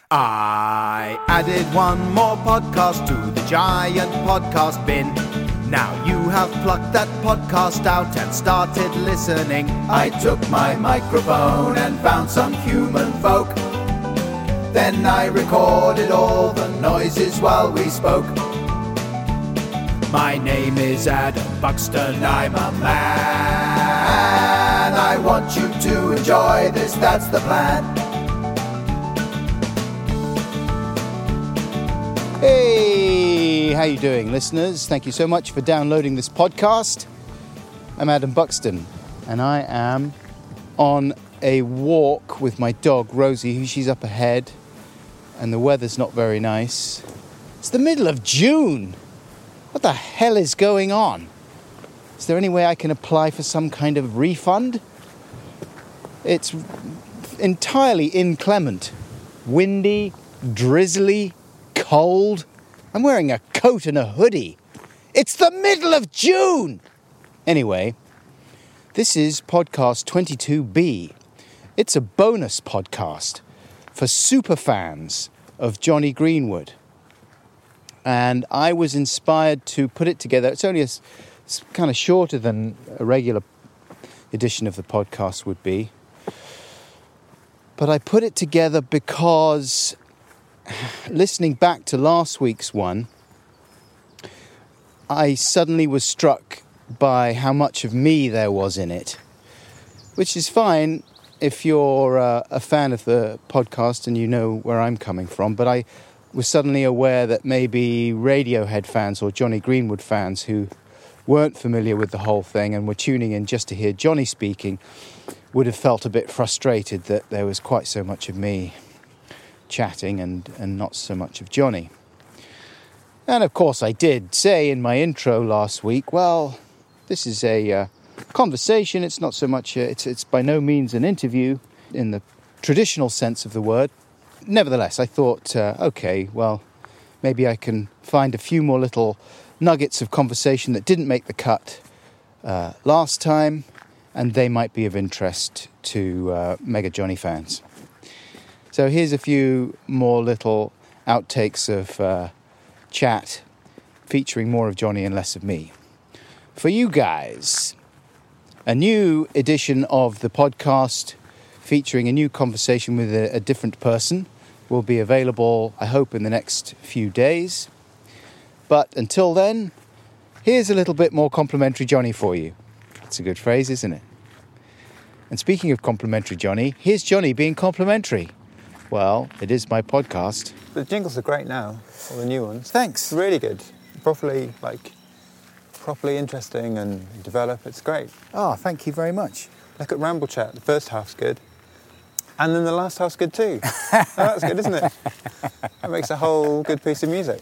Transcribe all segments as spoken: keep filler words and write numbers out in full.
I added one more podcast to the giant podcast bin. Now you have plucked that podcast out and started listening. I took my microphone and found some human folk. Then I recorded all the noises while we spoke. My name is Adam Buxton, I'm a man. I want you to enjoy this, that's the plan. Hey, how you doing, listeners? Thank you so much for downloading this podcast. I'm Adam Buxton, and I am on a walk with my dog, Rosie, who she's up ahead, and the weather's not very nice. It's the middle of June. What the hell is going on? Is there any way I can apply for some kind of refund? It's entirely inclement. Windy, drizzly, cold. I'm wearing a coat and a hoodie. It's the middle of June! Anyway, this is podcast twenty-two B. It's a bonus podcast for super fans of Jonny Greenwood. And I was inspired to put it together. It's only a, it's kind of shorter than a regular edition of the podcast would be. But I put it together because listening back to last week's one, I suddenly was struck by how much of me there was in it, which is fine if you're uh, a fan of the podcast and you know where I'm coming from, but I was suddenly aware that maybe Radiohead fans or Jonny Greenwood fans who weren't familiar with the whole thing and were tuning in just to hear Jonny speaking would have felt a bit frustrated that there was quite so much of me chatting and, and not so much of Jonny. And of course I did say in my intro last week, well, this is a uh, conversation. It's not so much, uh, it's, it's by no means an interview in the traditional sense of the word. Nevertheless, I thought, uh, okay, well, maybe I can find a few more little nuggets of conversation that didn't make the cut uh, last time, and they might be of interest to uh, Mega Jonny fans. So here's a few more little outtakes of uh, chat featuring more of Jonny and less of me. For you guys, a new edition of the podcast featuring a new conversation with a, a different person will be available, I hope, in the next few days. But until then, here's a little bit more complimentary Jonny for you. It's a good phrase, isn't it? And speaking of complimentary Jonny, here's Jonny being complimentary. Well, it is my podcast. The jingles are great now, all the new ones. Thanks. Really good. Properly, like, properly interesting and develop. It's great. Oh, thank you very much. Look at Ramble Chat. The first half's good. And then the last half's good too. Oh, that's good, isn't it? That makes a whole good piece of music.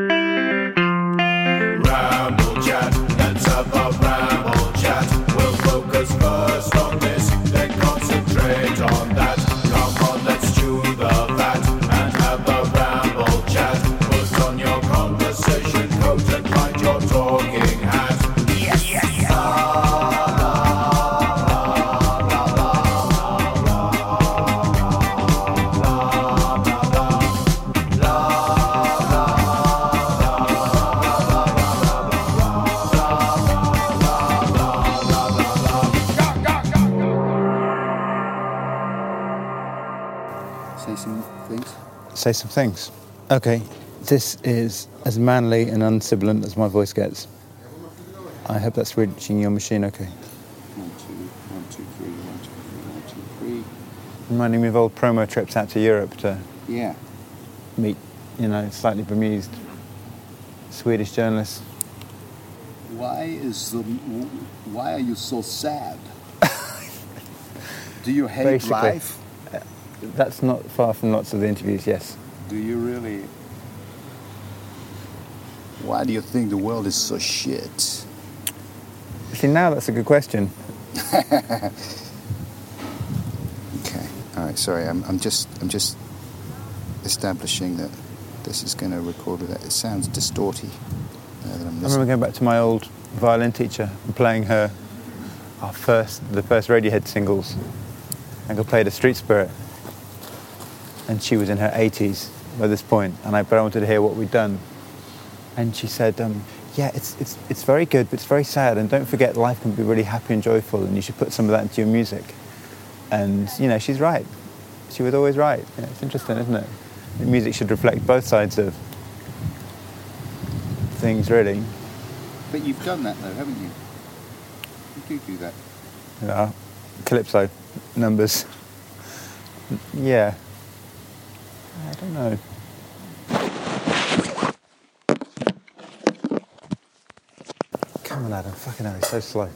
Ramble chat, let's have a ramble chat. We'll focus first on this, then concentrate on that. Come on, let's chew the fat and have a ramble chat. Put on your conversation coat and find your talking hat. Yes, yes, yes. Say some things. Okay, this is as manly and unsibilant as my voice gets. I hope that's reaching your machine okay. One, two, one, two, three, one, two, three, one, two, three. Reminding me of old promo trips out to Europe to Yeah. meet, you know, slightly bemused Swedish journalists. Why is the, why are you so sad? Do you hate Basically. life? That's not far from lots of the interviews, yes. Do you really? Why do you think the world is so shit? See, now that's a good question. Okay. All right. Sorry. I'm. I'm just. I'm just establishing that this is going to record with that. It sounds distorty. Uh, that I'm I remember going back to my old violin teacher and playing her our first, the first Radiohead singles. I could play the Street Spirit. and she was in her eighties by this point, and I, but I wanted to hear what we'd done. And she said, um, yeah, it's, it's, it's very good, but it's very sad, and don't forget life can be really happy and joyful, and you should put some of that into your music. And, you know, she's right. She was always right. Yeah, it's interesting, isn't it? Music should reflect both sides of things, really. But you've done that though, haven't you? You do do that. Yeah, calypso numbers. Yeah. I don't know. Come on, Adam. Fucking hell, he's so slow.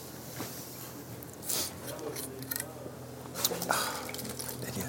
Idiot.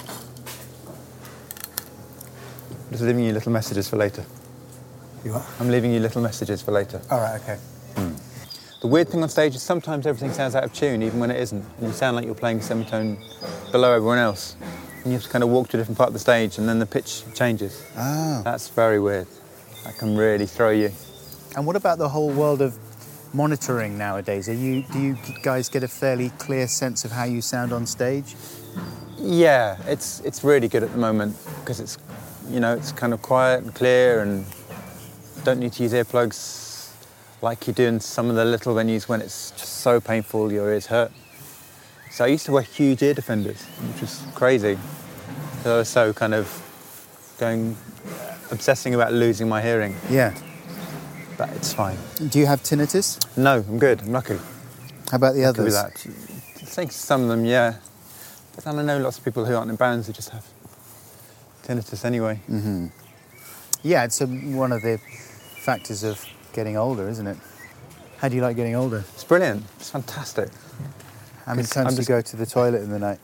I'm just leaving you little messages for later. You what? I'm leaving you little messages for later. All right, okay. Mm. The weird thing on stage is sometimes everything sounds out of tune, even when it isn't. And you sound like you're playing a semitone below everyone else. And you have to kind of walk to a different part of the stage, and then the pitch changes. Oh. That's very weird. That can really throw you. And what about the whole world of monitoring nowadays? Are you, do you guys get a fairly clear sense of how you sound on stage? Yeah, it's it's really good at the moment because it's, you know, it's kind of quiet and clear, and don't need to use earplugs like you do in some of the little venues when it's just so painful your ears hurt. So I used to wear huge ear defenders, which was crazy. So I was so kind of going, obsessing about losing my hearing. Yeah. But it's fine. Do you have tinnitus? No, I'm good. I'm lucky. How about the Lucky with others? that. I think some of them, yeah. But then I know lots of people who aren't in bands who just have tinnitus anyway. Mm-hmm. Yeah, it's a, one of the factors of getting older, isn't it? How do you like getting older? It's brilliant. It's fantastic. How many It's- times I'm do you just- go to the toilet in the night?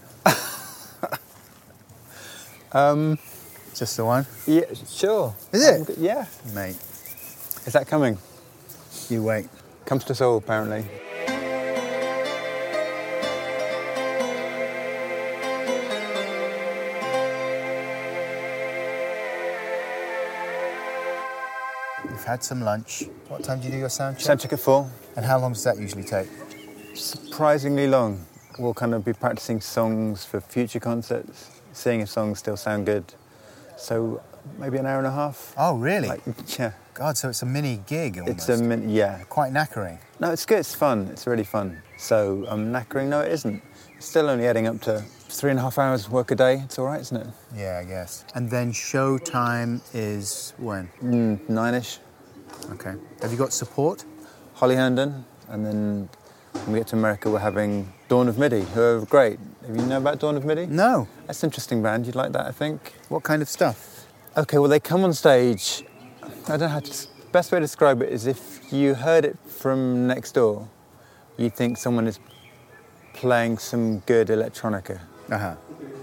Um, Just the one? yeah, sure. Is it? I'm good- Yeah. Mate, Is that coming? you wait. Comes to us all, apparently. You've had some lunch. What time do you do your sound check? Sound check at four. And how long does that usually take? Surprisingly long. We'll kind of be practicing songs for future concerts, seeing if songs still sound good. So maybe an hour and a half. Oh, really? Like, yeah. God, so it's a mini gig almost. It's a min- yeah. Quite knackering. No, it's good. It's fun. It's really fun. So um, knackering? No, it isn't. It's still only adding up to three and a half hours work a day. It's all right, isn't it? Yeah, I guess. And then show time is when? Mm, nine-ish. Okay. Have you got support? Holly Herndon, and then when we get to America, we're having Dawn of Midi, who are great. Have you know about Dawn of Midi? No. That's an interesting band. You'd like that, I think. What kind of stuff? Okay, well, they come on stage. I don't know how to. The best way to describe it is if you heard it from next door, you'd think someone is playing some good electronica. Uh-huh.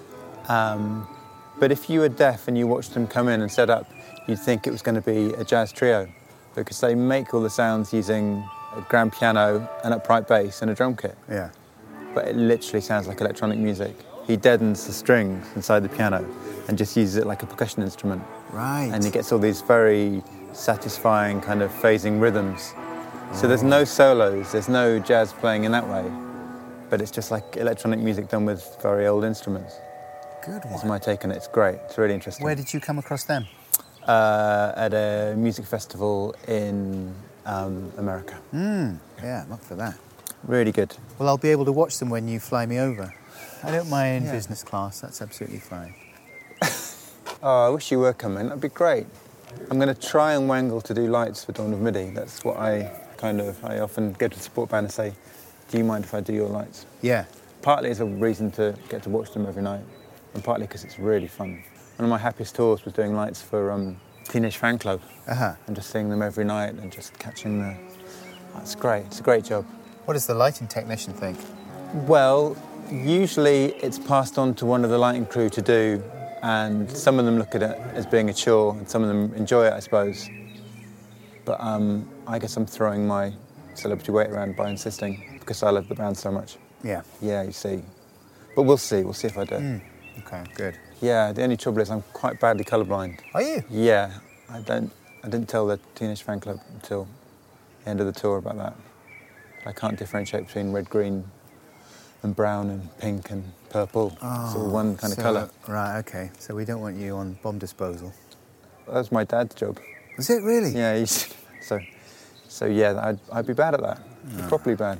Um, but if you were deaf and you watched them come in and set up, you'd think it was going to be a jazz trio, because they make all the sounds using a grand piano, an upright bass, and a drum kit. Yeah. But it literally sounds like electronic music. He deadens the strings inside the piano and just uses it like a percussion instrument. Right. And he gets all these very satisfying kind of phasing rhythms. So there's no solos, there's no jazz playing in that way, but it's just like electronic music done with very old instruments. Good That's one. my take on it. It's great. It's really interesting. Where did you come across them? Uh, at a music festival in um, America. Mm. Yeah, look for that. Really good. Well, I'll be able to watch them when you fly me over. I don't mind Yeah. business class. That's absolutely fine. Oh, I wish you were coming. That'd be great. I'm going to try and wangle to do lights for Dawn of Midi. That's what I kind of, I often go to the support band and say, do you mind if I do your lights? Yeah. Partly as a reason to get to watch them every night, and partly because it's really fun. One of my happiest tours was doing lights for um, Teenage Fan Club, Uh-huh. and just seeing them every night and just catching the... Oh, it's great. It's a great job. What does the lighting technician think? Well, usually it's passed on to one of the lighting crew to do, and some of them look at it as being a chore, and some of them enjoy it, I suppose. But um, I guess I'm throwing my celebrity weight around by insisting, because I love the band so much. Yeah. Yeah, you see. But we'll see. We'll see if I do. Mm. Okay, good. Yeah, the only trouble is I'm quite badly colourblind. Are you? Yeah, I don't. I didn't tell the Teenage Fan Club until the end of the tour about that. I can't differentiate between red, green, and brown and pink and purple. It's all one kind so- of colour. Right, okay. So we don't want you on bomb disposal. That was my dad's job. Was it really? Yeah, he's, so so yeah, I'd, I'd be bad at that. Properly bad.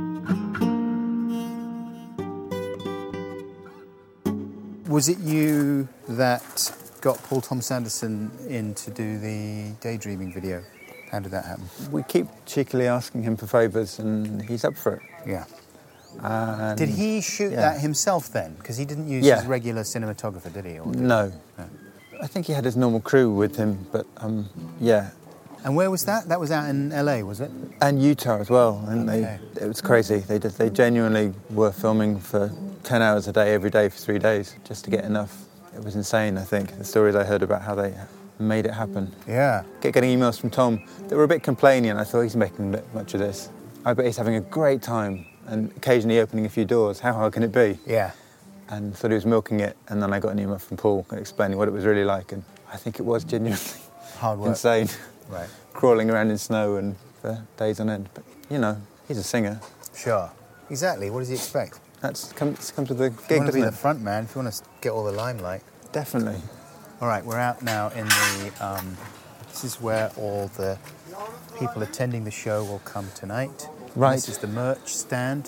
Was it you that got Paul Thomas Anderson in to do the daydreaming video? How did that happen? We keep cheekily asking him for favours, and he's up for it. Yeah. And Did he shoot yeah. that himself then? Because he didn't use Yeah. his regular cinematographer, did he? Or did No. No. I think he had his normal crew with him, but um, yeah. And where was that? That was out in L A, was it? And Utah as well, and Okay. they it was crazy. They did, they genuinely were filming for ten hours a day, every day for three days, just to get enough. It was insane, I think, the stories I heard about how they made it happen. Yeah. Get getting emails from Tom that were a bit complaining, and I thought he's making a bit much of this. I bet he's having a great time and occasionally opening a few doors. How hard can it be? Yeah. And thought he was milking it, and then I got an email from Paul explaining what it was really like, and I think it was genuinely Hard work. insane. Right. Crawling around in snow and for days on end. But, you know, he's a singer. Sure. Exactly. What does he expect? That's comes comes with the You gig, want to doesn't be it? the front man, if you want to get all the limelight. Definitely. All right, we're out now in the... Um, this is where all the people attending the show will come tonight. Right. This is the merch stand.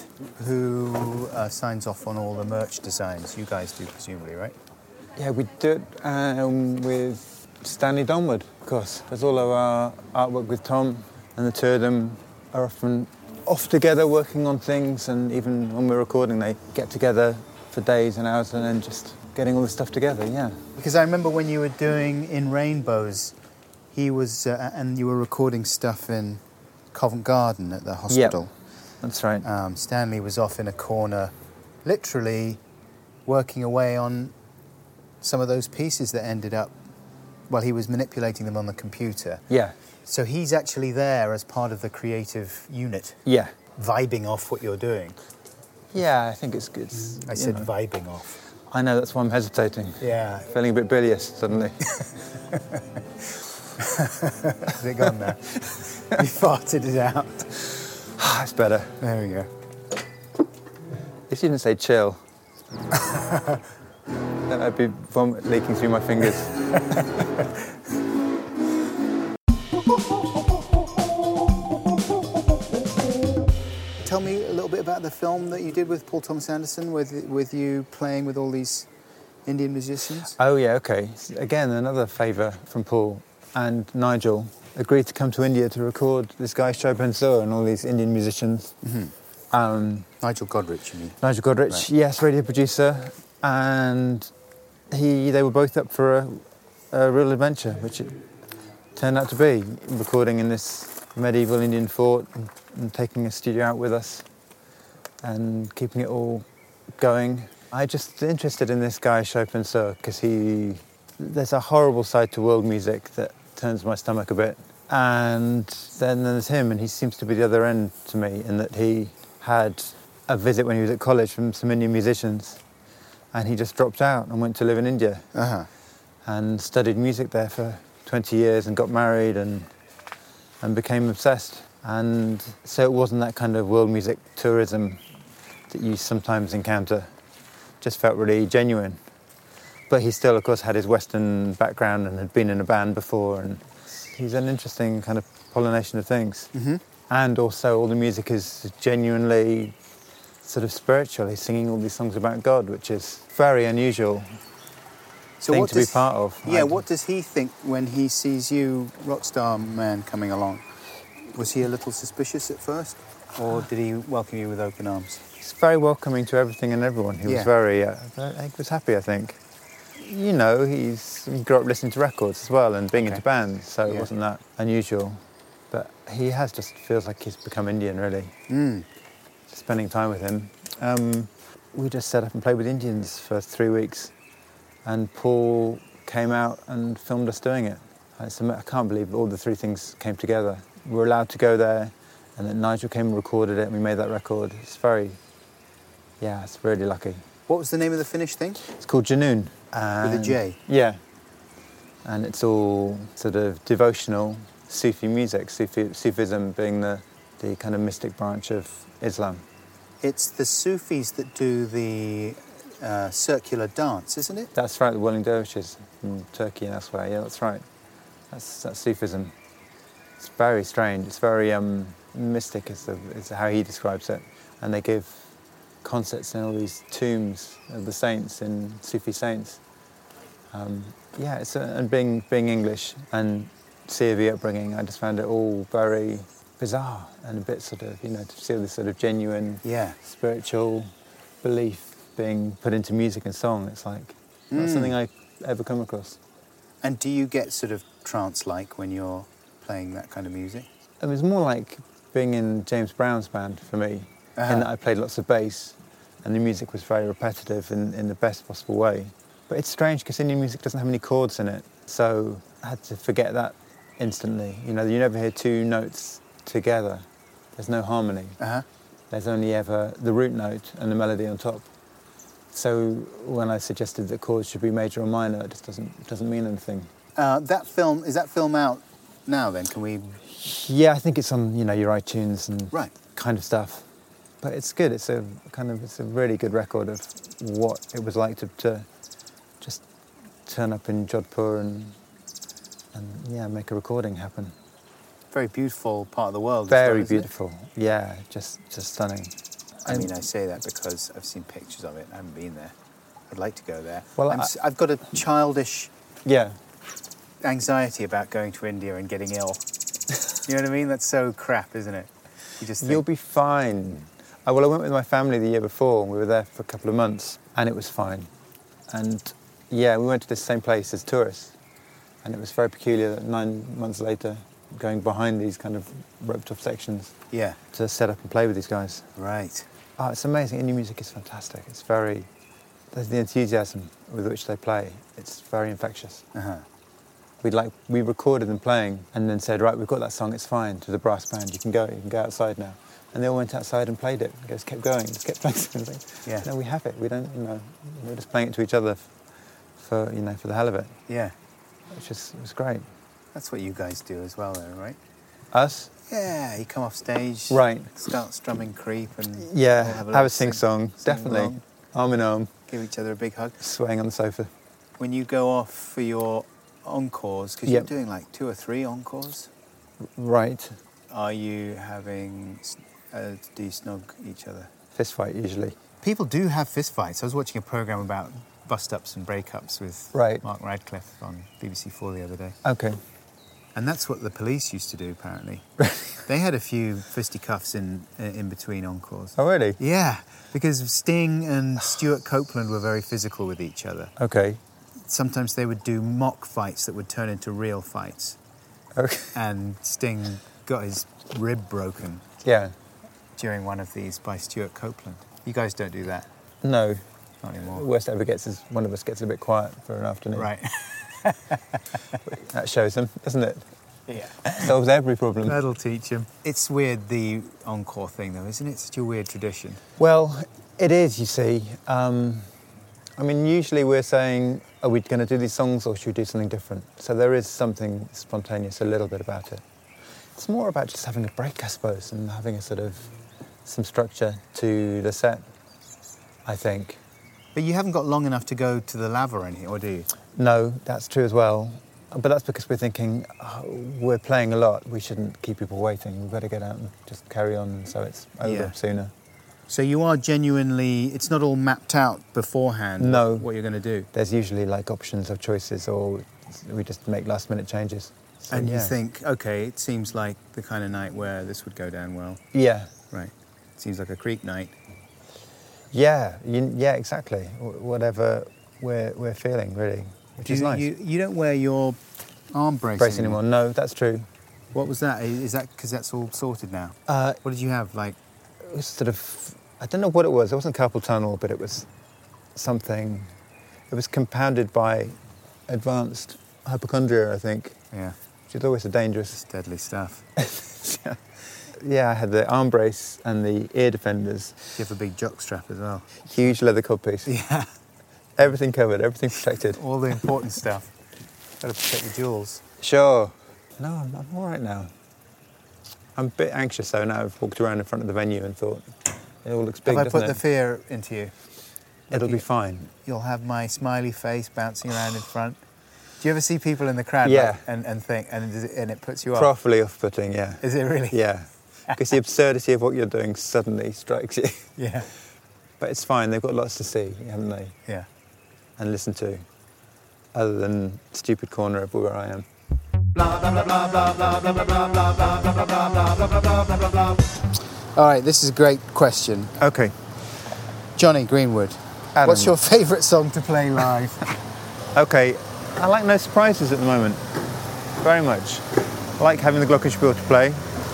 Who uh, signs off on all the merch designs? You guys do, presumably, right? Yeah, we do it um, with Stanley Donwood, of course. There's all of our artwork with Tom, and the two of them are often off together working on things, and even when we're recording, they get together for days and hours and then just getting all this stuff together, yeah. Because I remember when you were doing In Rainbows, he was, uh, and you were recording stuff in Covent Garden at the hospital. That's right. Um, Stanley was off in a corner, literally working away on some of those pieces that ended up, well, he was manipulating them on the computer. Yeah, So he's actually there as part of the creative unit, yeah. vibing off what you're doing. Yeah, I think it's good. It's, I you said know. vibing off. I know, that's why I'm hesitating. Yeah. Feeling a bit bilious suddenly. Is it gone now? You farted it out. It's better. There we go. If you didn't say chill, then I'd be vomit leaking through my fingers. Tell me a little bit about the film that you did with Paul Thomas Anderson, with with you playing with all these Indian musicians. Oh yeah, okay. Again, another favour from Paul and Nigel agreed to come to India to record this guy Shobhan Sur and all these Indian musicians. Mm-hmm. Um, Nigel Godrich, you mean? Nigel Godrich, Right. yes, radio producer, and he they were both up for a, a real adventure, which it turned out to be, recording in this medieval Indian fort and, and taking a studio out with us and keeping it all going. I just interested in this guy Chopin Sur because he there's a horrible side to world music that turns my stomach a bit, and then there's him, and he seems to be the other end to me in that he had a visit when he was at college from some Indian musicians, and he just dropped out and went to live in India Uh-huh. and studied music there for twenty years and got married and and became obsessed. And so it wasn't that kind of world music tourism that you sometimes encounter. Just felt really genuine. But he still, of course, had his Western background and had been in a band before, and he's an interesting kind of pollination of things. Mm-hmm. And also all the music is genuinely sort of spiritual. He's singing all these songs about God, which is very unusual So thing what to be does- part of. Yeah, I- what does he think when he sees you, Rockstar Man, coming along? Was he a little suspicious at first? Or did he welcome you with open arms? He's very welcoming to everything and everyone. He Yeah. was very, uh, he was happy, I think. You know, he's he grew up listening to records as well and being Okay. into bands, so it Yeah. wasn't that unusual. But he has just feels like he's become Indian, really. Mm. Spending time with him. Um, we just set up and played with Indians for three weeks, and Paul came out and filmed us doing it. It's, I can't believe all the three things came together. We were allowed to go there, and then Nigel came and recorded it, and we made that record. It's very, yeah, it's really lucky. What was the name of the finished thing? It's called Janoon. With a J? Yeah. And it's all sort of devotional Sufi music, Sufi, Sufism being the, the kind of mystic branch of Islam. It's the Sufis that do the uh, circular dance, isn't it? That's right, the Whirling Dervishes in Turkey and elsewhere. Yeah, that's right. That's, that's Sufism. It's very strange. It's very um, mystic, is, the, is how he describes it. And they give concerts in all these tombs of the saints, in Sufi saints. Um, yeah, it's a, and being being English and C V upbringing, I just found it all very bizarre and a bit sort of, you know, to see this sort of genuine Yeah. spiritual belief being put into music and song. It's like not Mm. something I ever come across. And do you get sort of trance-like when you're playing that kind of music? It was more like being in James Brown's band for me, Uh-huh. in that I played lots of bass and the music was very repetitive in, in the best possible way. But it's strange because Indian music doesn't have any chords in it, so I had to forget that instantly. You know, you never hear two notes together. There's no harmony. Uh-huh. There's only ever the root note and the melody on top. So when I suggested that chords should be major or minor, it just doesn't doesn't mean anything. Uh, that film, is that film out now then? Can we... Yeah, I think it's on, you know, your iTunes and Right. kind of stuff. But it's good. It's a kind of it's a really good record of what it was like to, to just turn up in Jodhpur and and yeah, make a recording happen. Very beautiful part of the world. as well, Very isn't it? beautiful. Yeah, just just stunning. I And- mean, I say that because I've seen pictures of it. I haven't been there. I'd like to go there. Well, I'm, I- s- I've got a childish Yeah. anxiety about going to India and getting ill. You know what I mean? That's so crap, isn't it? You just think, You'll be fine. I, well, I went with my family the year before, and we were there for a couple of months, and it was fine. And yeah, we went to the same place as tourists, and it was very peculiar that nine months later, going behind these kind of roped-off sections yeah, to set up and play with these guys. right. Oh, it's amazing. Indian music is fantastic. It's very, there's the enthusiasm with which they play. It's very infectious. Uh-huh. We'd like, we recorded them playing and then said, right, we've got that song, it's fine, to the brass band, you can go, you can go outside now. And they all went outside and played it, and just kept going, just kept playing something. Yeah. No, we have it, we don't, you know, we're just playing it to each other f- for, you know, for the hell of it. Yeah, It's just, it was great. that's what you guys do as well, though, right? Us? Yeah, you come off stage, Right. start strumming Creep, and Yeah, all have, have a a little sing-song, sing definitely. along. Arm in arm, give each other a big hug. swaying on the sofa. When you go off for your encores, because Yep. you're doing like two or three encores, Right. are you having, s- uh, do you snog each other? Fist fight, usually. People do have fist fights. I was watching a programme about bust-ups and break-ups with Right. Mark Radcliffe on B B C Four the other day. Okay. And that's what the police used to do, apparently. They had a few fisticuffs in in between encores. Oh, really? Yeah, because Sting and Stuart Copeland were very physical with each other. Okay. Sometimes they would do mock fights that would turn into real fights. Okay. And Sting got his rib broken Yeah. during one of these by Stuart Copeland. You guys don't do that, No. not anymore. Worst ever gets is one of us gets a bit quiet for an afternoon. Right. That shows them, doesn't it? Yeah. Solves every problem. That'll teach him. It's weird, the encore thing, though, isn't it? Such a weird tradition. Well, it is, you see. Um, I mean, usually we're saying, are we going to do these songs or should we do something different? So there is something spontaneous a little bit about it. It's more about just having a break, I suppose, and having a sort of some structure to the set, I think. But you haven't got long enough to go to the lava or anything, or do you? No, that's true as well. But that's because we're thinking, oh, we're playing a lot, we shouldn't keep people waiting, we better get out and just carry on so it's over Yeah. sooner. So you are genuinely, it's not all mapped out beforehand No. what you're going to do. There's usually like options of choices or we just make last minute changes. So, And you yeah. think, okay, it seems like the kind of night where this would go down well. Yeah, Right. Seems like a Creek night. yeah, you, yeah, exactly. Wh- Whatever we're, we're feeling, really, which Do is you, nice. You, you don't wear your arm brace, Brace anymore? No, that's true. What was that? Is that because that's all sorted now? Uh, What did you have? Like, it was sort of, I don't know what it was. It wasn't carpal tunnel, but it was something. It was compounded by advanced hypochondria, I think, yeah, which is always a dangerous. it's deadly stuff. Yeah, I had the arm brace and the ear defenders, You have a big jock strap as well. huge leather codpiece, Yeah, everything covered, everything protected. all the important stuff. Got to protect the jewels. Sure. No, I'm, I'm all right now. I'm a bit anxious though now. I've walked around in front of the venue and thought, It all looks big, Have I doesn't put it? the fear into you? It'll you- be fine. You'll have my smiley face bouncing around in front. Do you ever see people in the crowd Yeah. like, and, and think, and, does it- and it puts you off? Properly off-putting, yeah. Is it really? Yeah. Because the absurdity of what you're doing suddenly strikes you. Yeah. But it's fine, they've got lots to see, haven't they? Yeah. And listen to. Other than stupid corner of where I am. All right, this is a great question. Okay. Johnny Greenwood, Adam. what's your favourite song to play live? Okay, I like No Surprises at the moment. Very much. I like having the Glockenspiel to play.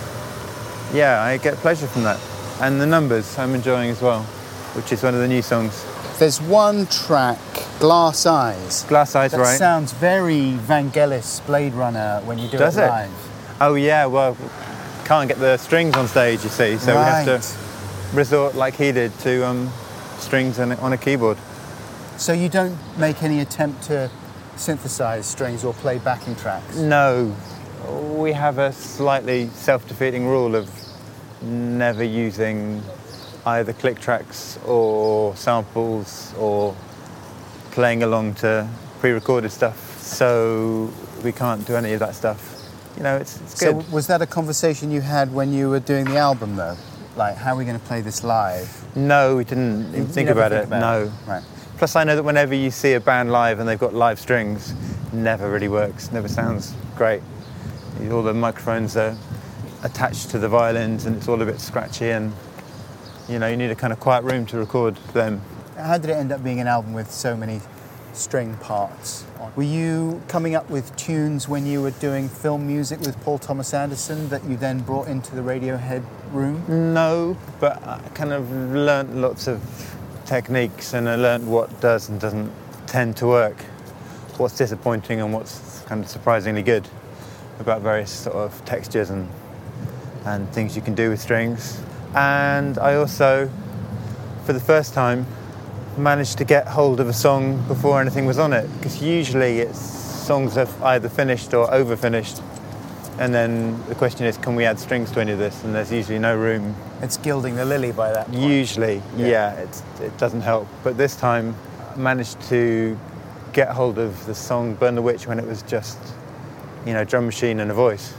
Yeah, I get pleasure from that. And the numbers I'm enjoying as well, which is one of the new songs. There's one track, Glass Eyes. Glass Eyes, That right? sounds very Vangelis Blade Runner when you do Does it it? live. Oh yeah, well, can't get the strings on stage, you see, so we have Right. to resort, like he did, to um, strings on a, on a keyboard. So you don't make any attempt to synthesize strings or play backing tracks? No, we have a slightly self-defeating rule of never using either click tracks or samples or playing along to pre-recorded stuff, so we can't do any of that stuff. You know, it's, it's So good. was that a conversation you had when you were doing the album, though? Like, how are we going to play this live? No, we didn't even You think never about think it. about no. it? Right. Plus, I know that whenever you see a band live and they've got live strings, it never really works. Never sounds great. All the microphones are attached to the violins, and it's all a bit scratchy. And you know, you need a kind of quiet room to record them. How did it end up being an album with so many string parts? Were you coming up with tunes when you were doing film music with Paul Thomas Anderson that you then brought into the Radiohead room? No, but I kind of learnt lots of techniques, and I learnt what does and doesn't tend to work, what's disappointing and what's kind of surprisingly good about various sort of textures and and things you can do with strings. And I also, for the first time, managed to get hold of a song before anything was on it, because usually it's songs are either finished or over finished, and then the question is, can we add strings to any of this? And there's usually no room. It's gilding the lily by that point. Usually, Yeah. yeah, it's, it doesn't help. But this time, I managed to get hold of the song Burn the Witch when it was just, you know, drum machine and a voice.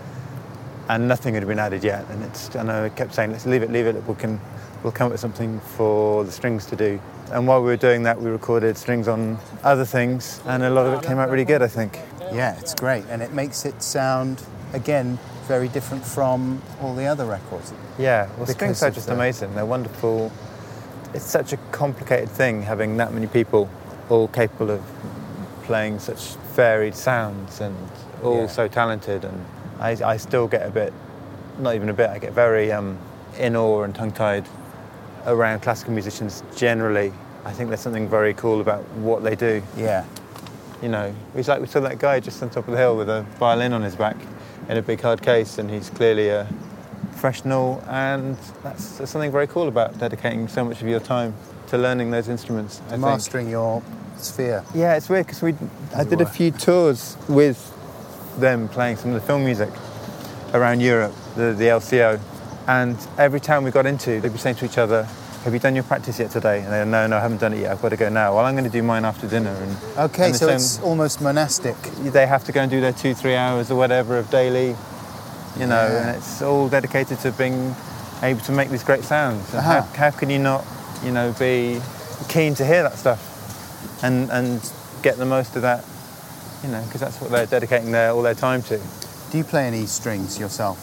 And nothing had been added yet. And it's, and I kept saying, let's leave it, leave it, we can, we'll come up with something for the strings to do. And while we were doing that, we recorded strings on other things, and a lot of it came out really good, I think. Yeah, it's great. And it makes it sound, again, very different from all the other records. Yeah, well, Because strings are of just the- amazing. They're wonderful. It's such a complicated thing, having that many people all capable of playing such varied sounds and all Yeah. so talented. And I, I still get a bit, not even a bit, I get very um, in awe and tongue-tied around classical musicians generally. I think there's something very cool about what they do. Yeah. You know, it's like we saw that guy just on top of the hill with a violin on his back in a big hard case, and he's clearly a professional, and that's, there's something very cool about dedicating so much of your time to learning those instruments, I think. Mastering your sphere. Yeah, it's weird because we I it did a were. few tours with them playing some of the film music around Europe, the, the L C O, and every town we got into, they'd be saying to each other, have you done your practice yet today? And they'd go, no, no, I haven't done it yet, I've got to go now. Well, I'm going to do mine after dinner. And Okay, and the so same- it's almost monastic. they have to go and do their two, three hours or whatever of daily, you know, Yeah. and it's all dedicated to being able to make these great sounds. And Uh-huh. how, how can you not, you know, be keen to hear that stuff and and get the most of that, you know, because that's what they're dedicating their all their time to. Do you play any strings yourself?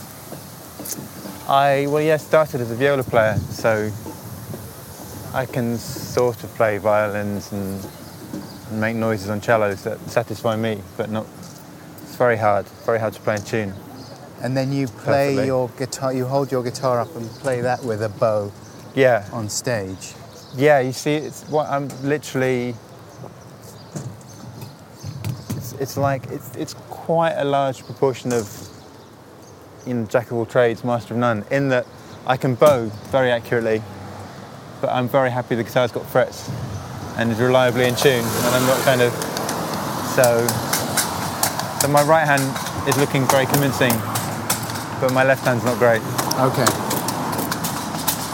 I, well, yeah, started as a viola player, so I can sort of play violins and, and make noises on cellos that satisfy me, but not, it's very hard, very hard to play in tune. And then you play Perfectly. your guitar, you hold your guitar up and play that with a bow Yeah, on stage. yeah, you see, it's what I'm literally, it's, it's like, it's, it's quite a large proportion of, you know, jack of all trades, master of none, in that I can bow very accurately, but I'm very happy the guitar's got frets and is reliably in tune, and I'm not kind of, so, so my right hand is looking very convincing, but my left hand's not great. Okay.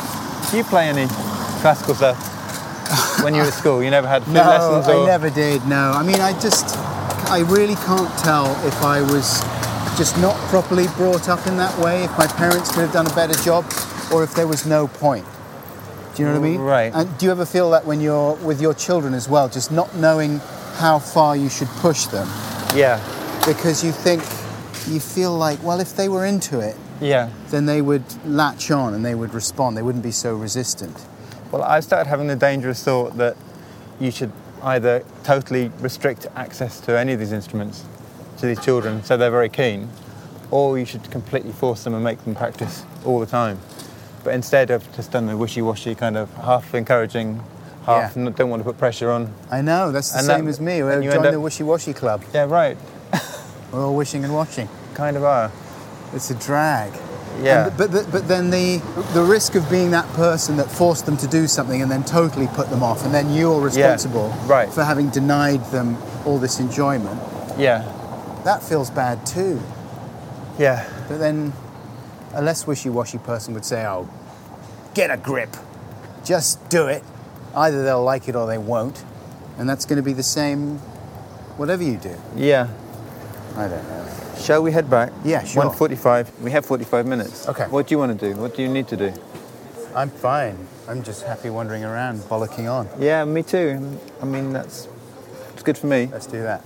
Do you play any classical stuff when you were at school? You never had flute No, lessons? Or? I never did, no. I mean, I just, I really can't tell if I was just not properly brought up in that way, if my parents could have done a better job, or if there was no point. Do you know what I mean? Right. And do you ever feel that when you're with your children as well, just not knowing how far you should push them? Yeah, Because you think, you feel like, well, if they were into it, yeah. then they would latch on and they would respond. They wouldn't be so resistant. Well, I started having the dangerous thought that you should either totally restrict access to any of these instruments to these children so they're very keen, or you should completely force them and make them practice all the time. But instead I've just done the wishy-washy kind of half encouraging, half Yeah. n- don't want to put pressure on. I know, that's the And same that- as me. and We're you joined end the up- wishy-washy club. Yeah, right. We're all wishing and watching. Kind of are. It's a drag. Yeah. And, but the, but then the the risk of being that person that forced them to do something and then totally put them off, and then you're responsible right. for having denied them all this enjoyment. Yeah. That feels bad too. Yeah. But then a less wishy-washy person would say, "Oh, get a grip. Just do it. Either they'll like it or they won't." And that's going to be the same whatever you do. Yeah. I don't know. Shall we head back? Yeah, sure. one forty-five. We have forty-five minutes. Okay. What do you want to do? What do you need to do? I'm fine. I'm just happy wandering around, bollocking on. Yeah, me too. I mean, that's it's good for me. Let's do that.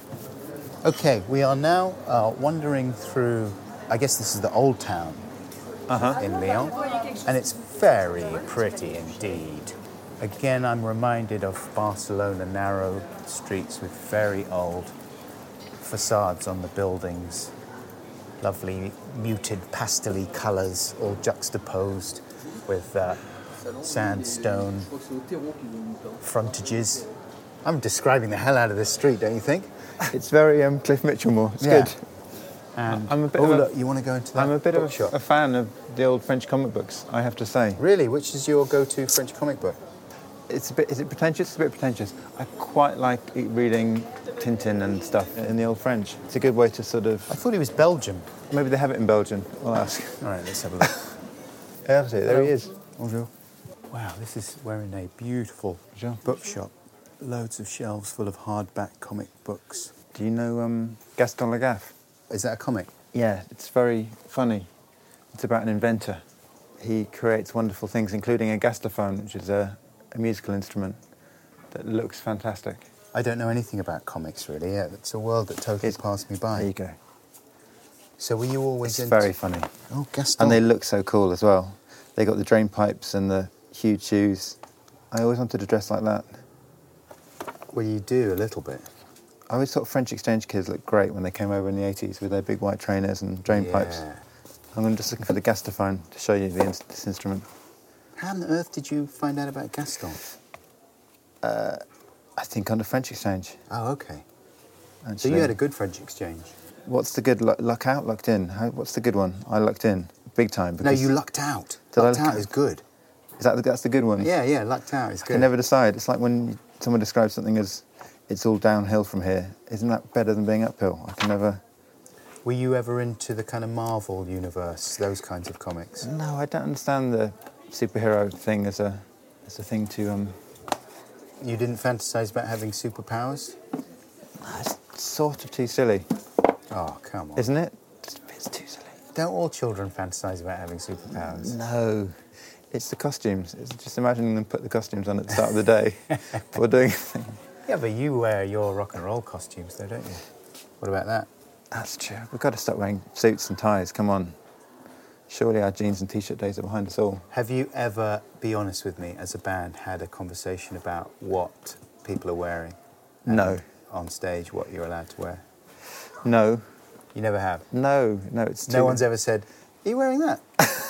Okay, we are now uh, wandering through, I guess this is the old town Uh-huh. in Lyon, and it's very pretty indeed. Again, I'm reminded of Barcelona, narrow streets with very old facades on the buildings, lovely muted pastel-y colours, all juxtaposed with uh, sandstone frontages. I'm describing the hell out of this street, don't you think? It's very um, Cliff Mitchell-more. It's Yeah. good. And I'm a bit oh, of a- look, you want to go into that I'm a bit of bookshop? a, a fan of the old French comic books, I have to say. Really? Which is your go-to French comic book? It's a bit, is it pretentious? It's a bit pretentious. I quite like e- reading Tintin and stuff in the old French. It's a good way to sort of... I thought he was Belgian. Maybe they have it in Belgian. I'll ask. All right, let's have a look. Hergé, there he is. Bonjour. Wow, this is we're in a beautiful Bonjour. bookshop. Loads of shelves full of hardback comic books. Do you know um, Gaston Lagaffe? Is that a comic? Yeah, it's very funny. It's about an inventor. He creates wonderful things, including a gastophone, which is a, a musical instrument that looks fantastic. I don't know anything about comics, really. Yeah, it's a world that totally It's- passed me by. There you go. So were you always It's into... very funny. Oh, Gaston. And they look so cool as well. They got the drain pipes and the huge shoes. I always wanted to dress like that. Well, you do, a little bit. I always thought French exchange kids looked great when they came over in the eighties with their big white trainers and drain Yeah. pipes. I'm just looking for the gastophone to show you the, ins- this instrument. How on earth did you find out about Gaston? I think on the French exchange. Oh, okay. So Actually. you had a good French exchange. What's the good lu- luck out, lucked in? How, what's the good one? I lucked in big time. No, because- you lucked out. Did I lucked luck out out? is good. Is that the, that's the good one? Yeah, yeah, lucked out is I good. can never decide. It's like when someone describes something as it's all downhill from here. Isn't that better than being uphill? I can never. Were you ever into the kind of Marvel universe, those kinds of comics? No, I don't understand the superhero thing as a as a thing to um. You didn't fantasize about having superpowers? It's sort of too silly, Oh, come on. isn't it? It's, it's too silly. Don't all children fantasize about having superpowers? No, it's the costumes. It's just imagining them put the costumes on at the start of the day before doing anything. Yeah, but you wear your rock and roll costumes though, don't you? What about that? That's true. We've got to stop wearing suits and ties. Come on. Surely our jeans and t-shirt days are behind us all. Have you ever, be honest with me, as a band, had a conversation about what people are wearing? No. And on stage, what you're allowed to wear? No. You never have? No. No. It's too. No one's ever said, are you wearing that?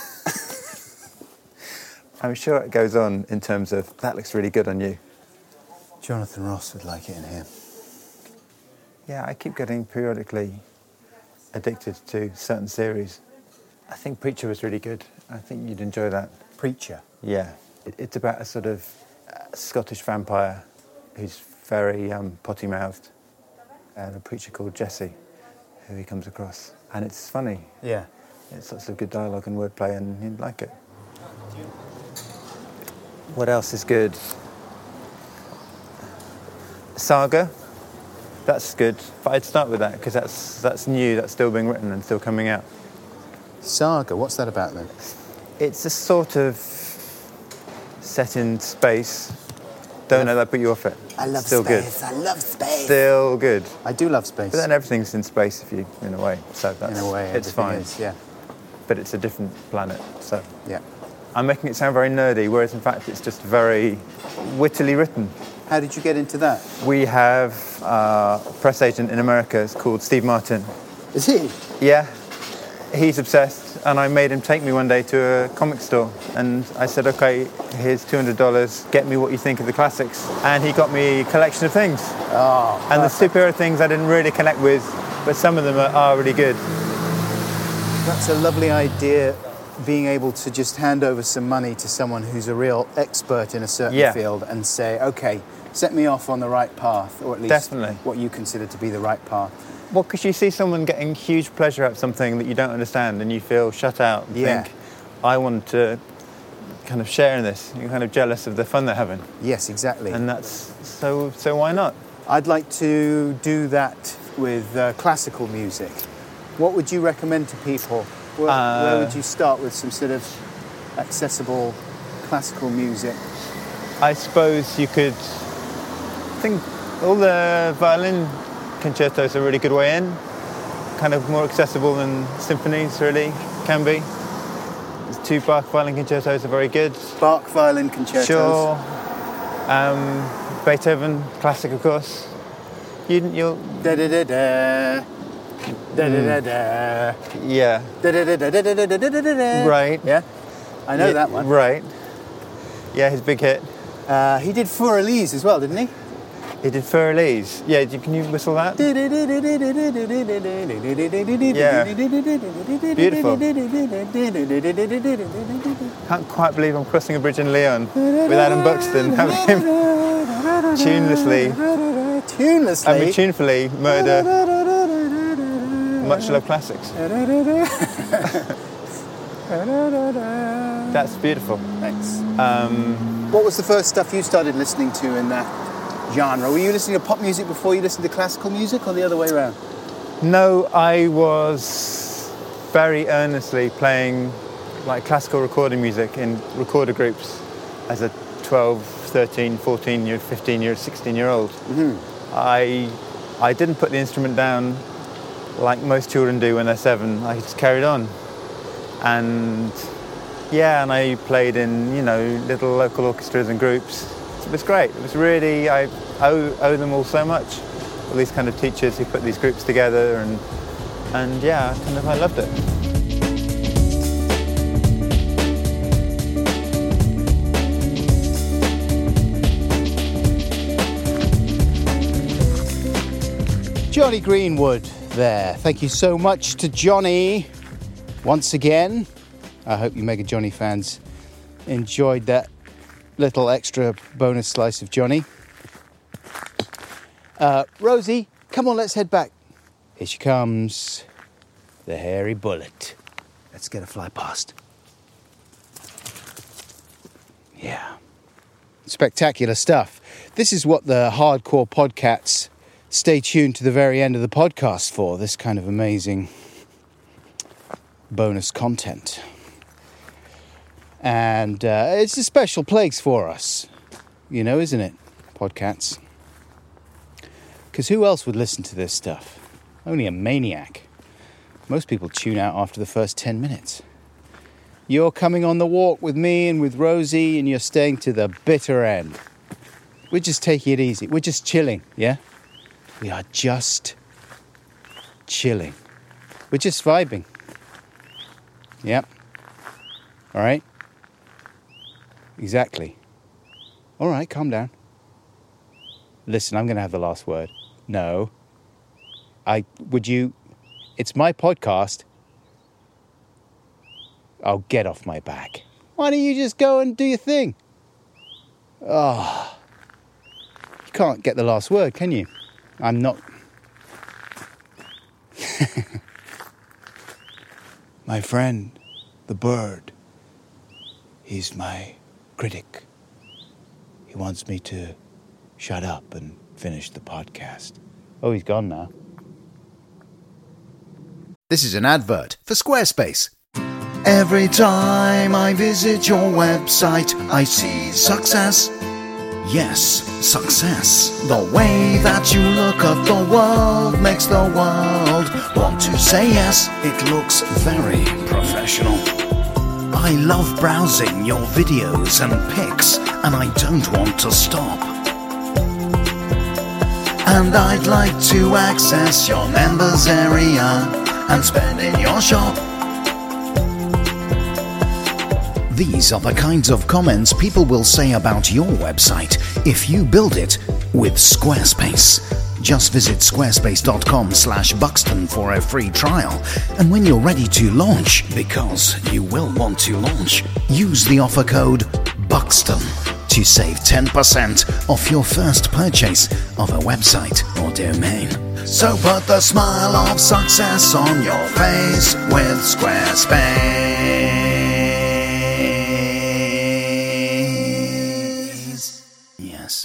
I'm sure it goes on in terms of that looks really good on you. Jonathan Ross would like it in here. Yeah, I keep getting periodically addicted to certain series. I think Preacher was really good. I think you'd enjoy that. Preacher. Yeah. It, it's about a sort of uh, Scottish vampire who's very um, potty-mouthed, and a preacher called Jesse, who he comes across. And it's funny. Yeah. It's lots of good dialogue and wordplay, and you'd like it. What else is good? Saga. That's good. But I'd start with that because that's that's new. That's still being written and still coming out. Saga, what's that about then? It's a sort of set in space. Don't know that put you off it. I love still space. good. I love space. Still good. I do love space. But then everything's in space if you, in a way. So that's In a way, it's everything fine. is, yeah. But it's a different planet. So Yeah. I'm making it sound very nerdy, whereas in fact it's just very wittily written. How did you get into that? We have uh, a press agent in America. It's called Steve Martin. Is he? Yeah, he's obsessed, and I made him take me one day to a comic store, and I said, okay, here's two hundred dollars, get me what you think of the classics. And he got me a collection of things. Oh, and perfect. the superhero things I didn't really connect with, but some of them are, are really good. That's a lovely idea, being able to just hand over some money to someone who's a real expert in a certain Yeah. field and say, okay, set me off on the right path, or at least Definitely. what you consider to be the right path. Well, because you see someone getting huge pleasure out of something that you don't understand, and you feel shut out and Yeah. think, I want to kind of share in this. You're kind of jealous of the fun they're having. Yes, exactly. And that's, so so why not? I'd like to do that with uh, classical music. What would you recommend to people? Where, Uh, where would you start with some sort of accessible classical music? I suppose you could I think all the violin concertos are a really good way in. Kind of more accessible than symphonies really can be. The two Bach violin concertos are very good. Bach violin concertos. Sure. Um, Beethoven, classic of course. You, you'll, Da da da da. Da da da da. yeah, Da da da da da da da da da da. right. Yeah, I know Yeah, that one. Right. Yeah, his big hit. Uh, he did Für Elise as well, didn't he? He did Für Elise. Yeah, do- can you whistle that? Yeah. Beautiful. Can't quite believe I'm crossing a bridge in Leon with Adam Buxton having him tunelessly, Tunelessly. I mean tunefully murder much loved classics. That's beautiful. Thanks. Um, What was the first stuff you started listening to in that genre? Were you listening to pop music before you listened to classical music, or the other way around? no, I was very earnestly playing like classical recording music in recorder groups as a twelve, thirteen, fourteen year, fifteen year, sixteen year old. Mm-hmm. I I didn't put the instrument down like most children do when they're seven. I just carried on. And yeah, and I played in, you know, little local orchestras and groups. It was great. It was really, I owe, owe them all so much. All these kind of teachers who put these groups together, and and yeah, kind of I loved it. Johnny Greenwood there. Thank you so much to Johnny once again. I hope you Mega Johnny fans enjoyed that little extra bonus slice of Johnny. Uh, Rosie, come on, let's head back. Here she comes, the hairy bullet. Let's get a fly past. Yeah. Spectacular stuff. This is what the hardcore podcats stay tuned to the very end of the podcast for, this kind of amazing bonus content. And uh, it's a special place for us, you know, isn't it, podcats? Because who else would listen to this stuff? Only a maniac. Most people tune out after the first ten minutes. You're coming on the walk with me and with Rosie, and you're staying to the bitter end. We're just taking it easy. We're just chilling, yeah? We are just chilling. We're just vibing. Yep. All right? Exactly. All right, calm down. Listen, I'm going to have the last word. No. I, would you, it's my podcast. Oh, get off my back. Why don't you just go and do your thing? Oh. You can't get the last word, can you? I'm not... My friend, the bird, he's my critic. He wants me to shut up and finish the podcast. Oh, he's gone now. This is an advert for Squarespace. Every time I visit your website, I see success. Yes, success. The way that you look at the world makes the world want to say yes. It looks very professional. I love browsing your videos and pics, and I don't want to stop. And I'd like to access your members area and spend in your shop. These are the kinds of comments people will say about your website if you build it with Squarespace. Just visit squarespace.com slash Buxton for a free trial. And when you're ready to launch, because you will want to launch, use the offer code Buxton to save ten percent off your first purchase of a website or domain. So put the smile of success on your face with Squarespace. Yes.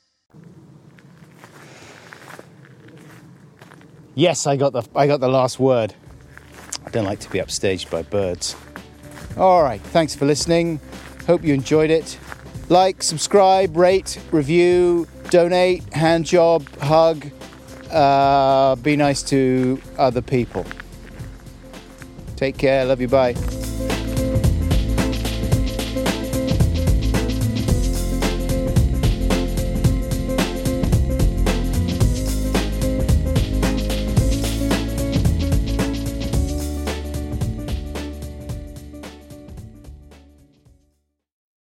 Yes, I got the I got the last word. I don't like to be upstaged by birds. All right, thanks for listening. Hope you enjoyed it. Like, subscribe, rate, review, donate, hand job, hug. Uh, be nice to other people. Take care. Love you. Bye.